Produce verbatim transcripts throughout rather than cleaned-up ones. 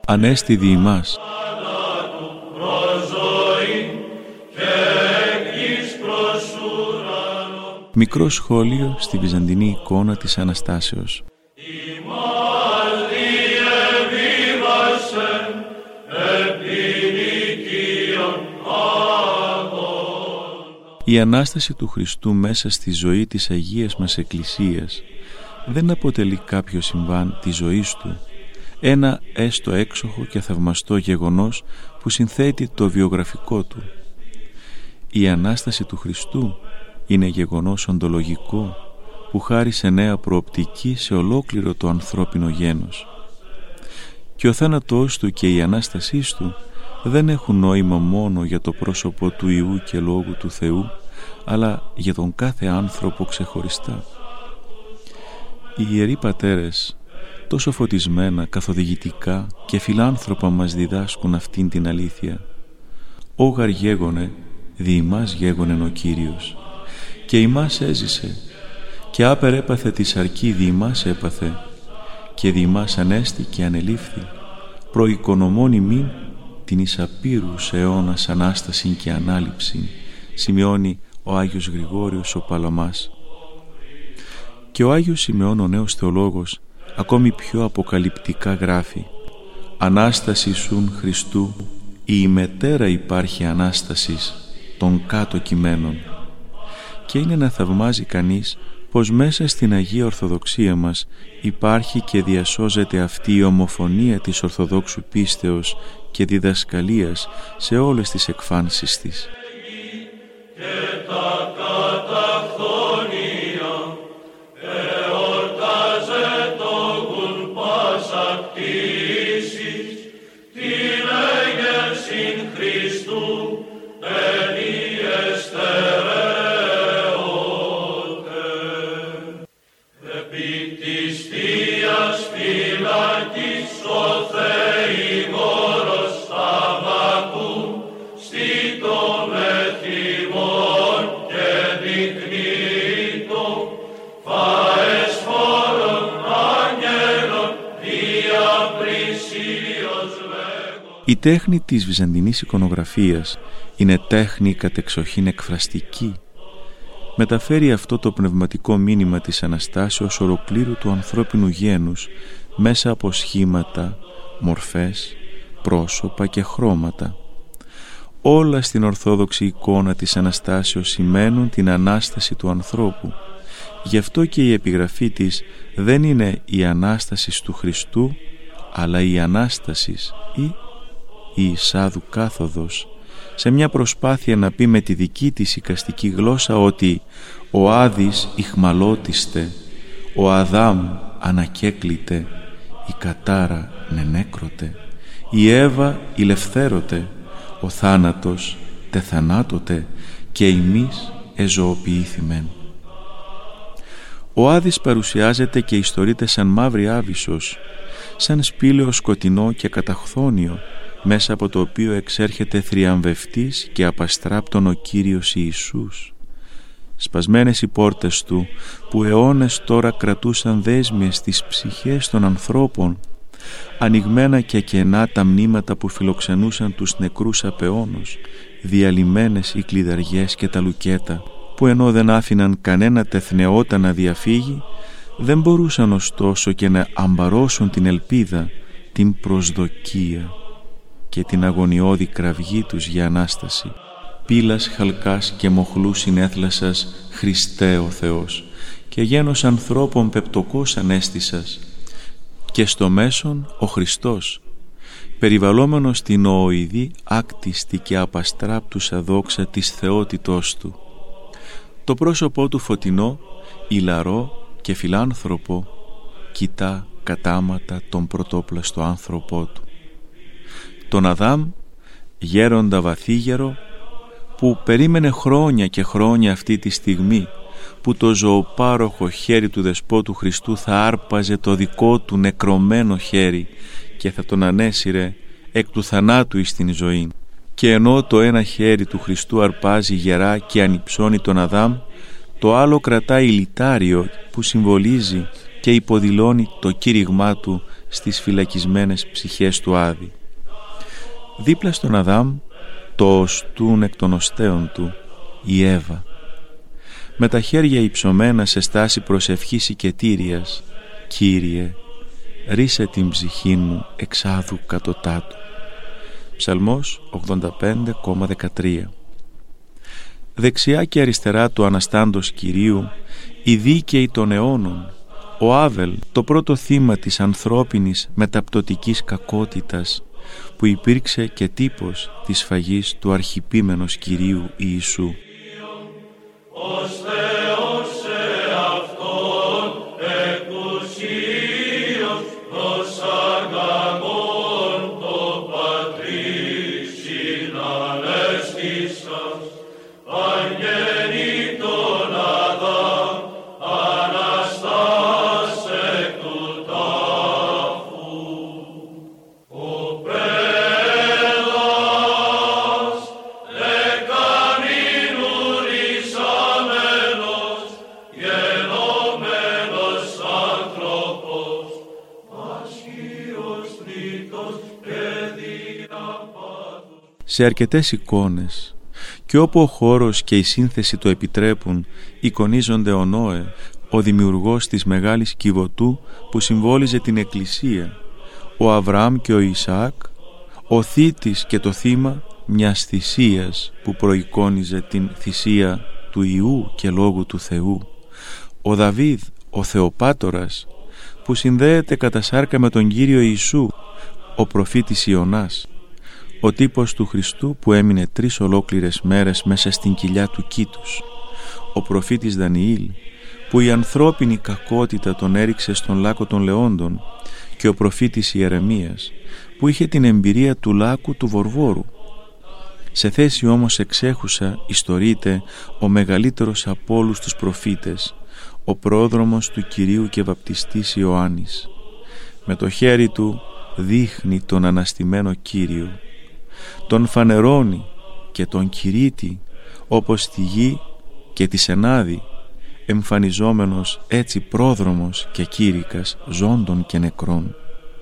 Ανέστη δι' ημάς. Μικρό σχόλιο στη βυζαντινή εικόνα της Αναστάσεως. Η Ανάσταση του Χριστού μέσα στη ζωή της Αγίας μας Εκκλησίας δεν αποτελεί κάποιο συμβάν της ζωής Του, ένα έστω έξοχο και θαυμαστό γεγονός που συνθέτει το βιογραφικό Του. Η Ανάσταση του Χριστού είναι γεγονός οντολογικό που χάρισε νέα προοπτική σε ολόκληρο το ανθρώπινο γένος. Και ο θάνατός Του και η Ανάστασής Του δεν έχουν νόημα μόνο για το πρόσωπο του Υιού και Λόγου του Θεού, αλλά για τον κάθε άνθρωπο ξεχωριστά. Οι Ιεροί Πατέρες τόσο φωτισμένα, καθοδηγητικά και φιλάνθρωπα μας διδάσκουν αυτήν την αλήθεια. «Όγαρ γέγονε, δι' ημάς γέγονεν ο Κύριος, και ημάς έζησε, και άπερ έπαθε τη σαρκή δι' ημάς έπαθε, και δι' ημάς ανέστη και ανελήφθη, προοικονομών ημίν την εις απείρους αιώνας Ανάστασιν και Ανάληψην», σημειώνει ο Άγιος Γρηγόριος ο Παλαμάς. Και ο Άγιος Σημεών ο νέος θεολόγος ακόμη πιο αποκαλυπτικά γράφει: «Ανάσταση σουν Χριστού, η ημετέρα υπάρχει Ανάστασης των κάτω κειμένων». Και είναι να θαυμάζει κανείς πως μέσα στην Αγία Ορθοδοξία μας υπάρχει και διασώζεται αυτή η ομοφωνία της Ορθοδόξου πίστεως και διδασκαλίας σε όλες τις εκφάνσεις της. Η τέχνη της βυζαντινής εικονογραφίας είναι τέχνη κατεξοχήν εκφραστική. Μεταφέρει αυτό το πνευματικό μήνυμα της Αναστάσεως ολοκλήρου του ανθρώπινου γένους μέσα από σχήματα, μορφές, πρόσωπα και χρώματα. Όλα στην ορθόδοξη εικόνα της Αναστάσεως σημαίνουν την Ανάσταση του ανθρώπου. Γι' αυτό και η επιγραφή της δεν είναι η Ανάσταση του Χριστού, αλλά η Ανάσταση ή η εισάδου κάθοδος, σε μια προσπάθεια να πει με τη δική της εικαστική γλώσσα ότι ο Άδης ηχμαλώτιστε, ο Αδάμ ανακέκλητε, η Κατάρα νενέκρωτε, η Εύα ηλευθέρωτε, ο θάνατος τεθανάτωτε και ημείς εζωοποιήθημεν. Ο Άδης παρουσιάζεται και ιστορείται σαν μαύρη άβυσσος, σαν σπήλαιο σκοτεινό και καταχθόνιο, μέσα από το οποίο εξέρχεται θριαμβευτής και απαστράπτων ο Κύριος Ιησούς. Σπασμένες οι πόρτες Του, που αιώνες τώρα κρατούσαν δέσμιες στις ψυχές των ανθρώπων, ανοιγμένα και κενά τα μνήματα που φιλοξενούσαν τους νεκρούς απεώνους, διαλυμένες οι κλειδαριές και τα λουκέτα, που ενώ δεν άφηναν κανένα τεθνεότα να διαφύγει, δεν μπορούσαν ωστόσο και να αμπαρώσουν την ελπίδα, την προσδοκία και την αγωνιώδη κραυγή τους για Ανάσταση. Πύλας χαλκάς και μοχλού συνέθλασας, Χριστέ ο Θεός, και γένος ανθρώπων πεπτοκός ανέστησας, και στο μέσον ο Χριστός, περιβαλλόμενος την οοειδή άκτιστη και απαστράπτουσα δόξα της θεότητός Του. Το πρόσωπό Του φωτεινό, ηλαρό και φιλάνθρωπο, κοιτά κατάματα τον πρωτόπλαστο άνθρωπό Του. Τον Αδάμ, γέροντα βαθύγερο, που περίμενε χρόνια και χρόνια αυτή τη στιγμή που το ζωοπάροχο χέρι του Δεσπότου Χριστού θα άρπαζε το δικό του νεκρωμένο χέρι και θα τον ανέσυρε εκ του θανάτου εις την ζωή. Και ενώ το ένα χέρι του Χριστού αρπάζει γερά και ανυψώνει τον Αδάμ, το άλλο κρατάει λιτάριο που συμβολίζει και υποδηλώνει το κήρυγμά Του στις φυλακισμένες ψυχές του Άδη. Δίπλα στον Αδάμ το οστούν εκ των οστέων του η Εύα, με τα χέρια υψωμένα σε στάση προσευχής οικετήριας, «Κύριε, ρίσε την ψυχή μου εξάδου κατωτάτου». Ψαλμός ογδόντα πέντε δεκατρία. Δεξιά και αριστερά του Αναστάντος Κυρίου οι δίκαιοι των αιώνων, ο Άβελ, το πρώτο θύμα της ανθρώπινης μεταπτωτικής κακότητας, που υπήρξε και τύπος της σφαγής του αρχιπίμενος Κυρίου Ιησού. Σε αρκετές εικόνες και όπου ο χώρος και η σύνθεση το επιτρέπουν, εικονίζονται ο Νόε, ο δημιουργός της μεγάλης κυβωτού που συμβόλιζε την Εκκλησία, ο Αβραάμ και ο Ισαάκ, ο θήτης και το θύμα μιας θυσίας που προεικόνιζε την θυσία του Υιού και Λόγου του Θεού, ο Δαβίδ, ο Θεοπάτορας, που συνδέεται κατά σάρκα με τον Κύριο Ιησού, ο προφήτης Ιωνάς, ο τύπος του Χριστού που έμεινε τρεις ολόκληρες μέρες μέσα στην κοιλιά του κήτους, ο προφήτης Δανιήλ, που η ανθρώπινη κακότητα τον έριξε στον λάκκο των λεόντων, και ο προφήτης Ιερεμίας, που είχε την εμπειρία του λάκκου του Βορβόρου. Σε θέση όμως εξέχουσα ιστορείται ο μεγαλύτερος από όλους τους προφήτες, ο πρόδρομος του Κυρίου και βαπτιστής Ιωάννης. Με το χέρι του δείχνει τον αναστημένο Κύριο, τον φανερώνει και τον κηρύττει όπως στη γη και τη σενάδη, εμφανιζόμενος έτσι πρόδρομος και κήρυκας ζώντων και νεκρών.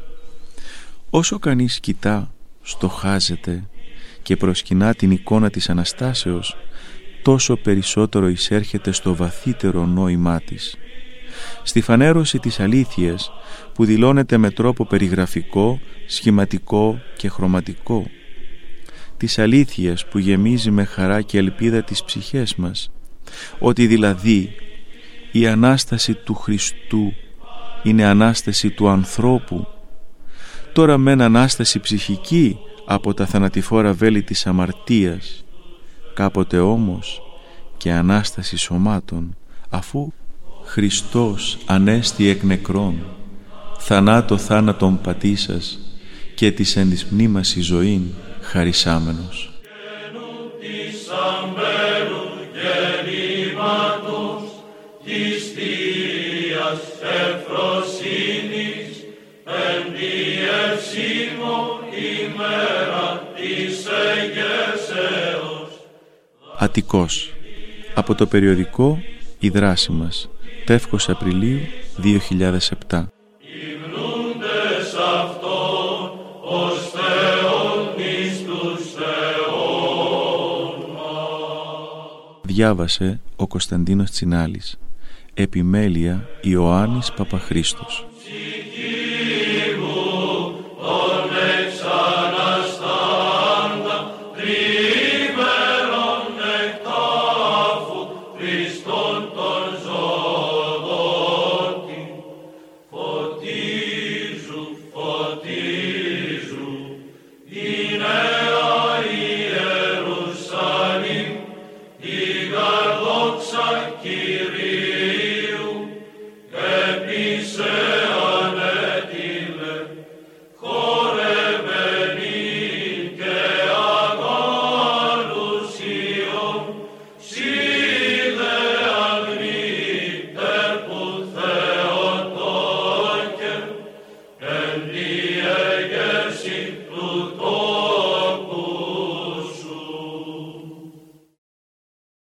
Όσο κανείς κοιτά, στοχάζεται και προσκυνά την εικόνα της Αναστάσεως, τόσο περισσότερο εισέρχεται στο βαθύτερο νόημά της, στη φανέρωση της αλήθειας που δηλώνεται με τρόπο περιγραφικό, σχηματικό και χρωματικό, της αλήθειας που γεμίζει με χαρά και ελπίδα τις ψυχές μας, ότι δηλαδή η Ανάσταση του Χριστού είναι Ανάσταση του ανθρώπου, τώρα μεν Ανάσταση ψυχική από τα θανατηφόρα βέλη της αμαρτίας, κάποτε όμως και Ανάσταση σωμάτων, αφού Χριστός ανέστη εκ νεκρών, θανάτω θάνατον πατήσας και της εν της μνήμας η ζωήν χαρισάμενος. Αττικός. Από το περιοδικό «Η δράση μας», Τεύχος Απριλίου δύο χιλιάδες επτά. Διάβασε ο Κωνσταντίνος Τσινάλης. Επιμέλεια Ιωάννης Παπαχρήστος.